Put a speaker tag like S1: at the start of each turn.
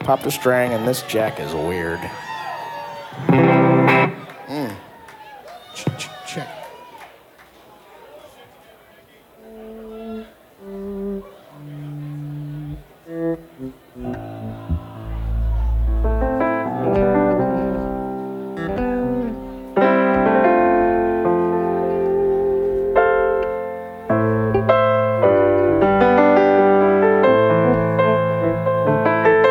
S1: Pop the string, and this jack is weird.